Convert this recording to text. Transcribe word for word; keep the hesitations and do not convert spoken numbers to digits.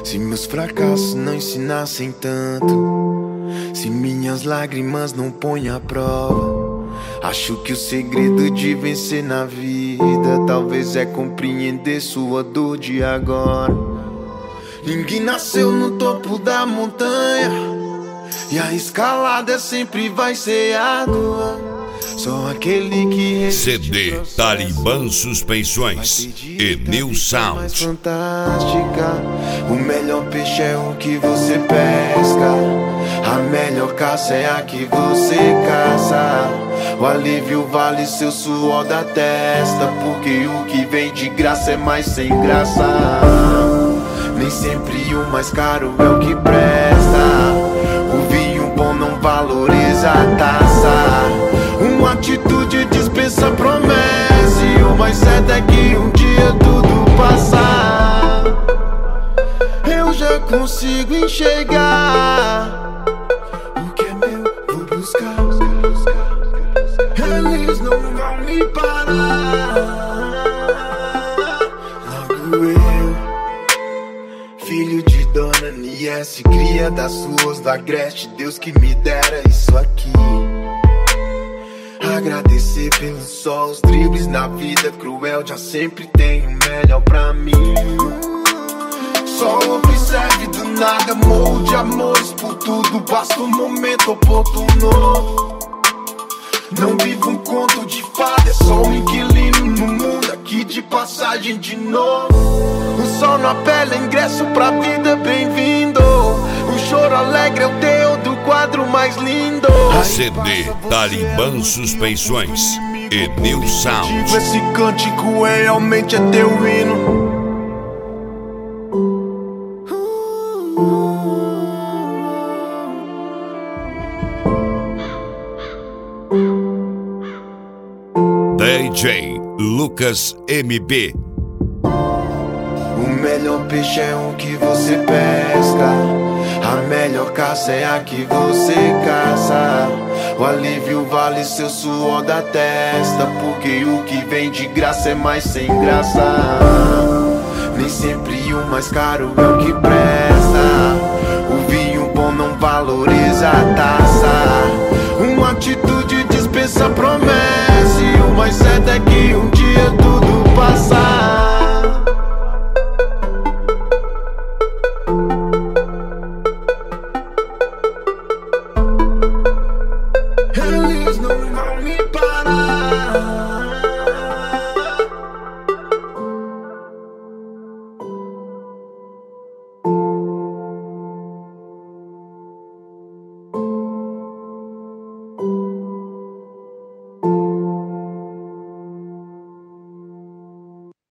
Se meus fracassos não ensinassem tanto, se minhas lágrimas não põem à prova, acho que o segredo de vencer na vida talvez é compreender sua dor de agora. Ninguém nasceu no topo da montanha e a escalada sempre vai ser árdua. Só aquele que C D Talibã Suspensões e New Sound. Fantástica. O melhor peixe é o que você pesca, a melhor caça é a que você caça. O alívio vale seu suor da testa, porque o que vem de graça é mais sem graça. Nem sempre o mais caro é o que presta. O vinho bom não valoriza a taça. Uma atitude dispensa promessa, e o mais certo é que um dia tudo passar. Eu já consigo enxergar o que é meu, vou buscar. Eles não vão me parar. Logo eu, filho de Dona Niesse, cria das ruas do Agreste, Deus que me dera isso aqui. Agradecer pelo sol, os dribles na vida cruel, já sempre tem o melhor pra mim. Só observe do nada, morro de amores por tudo, basta um momento oportuno. Não vivo um conto de fada, é só um inquilino no mundo, aqui de passagem de novo. O sol na pele, ingresso pra vida, bem-vindo. O choro alegre é o teu do quadro mais lindo. C D Talibã Suspensões e New Sound. Esse cântico é realmente é teu hino. D J Lucas M B. O melhor peixe é o que você pesca, a melhor caça é a que você caça. O alívio vale seu suor da testa, porque o que vem de graça é mais sem graça. Nem sempre o mais caro é o que presta. O vinho bom não valoriza a taça. Uma atitude dispensa promessa, e o mais certo é que um dia tudo passar. Eles não vão me parar.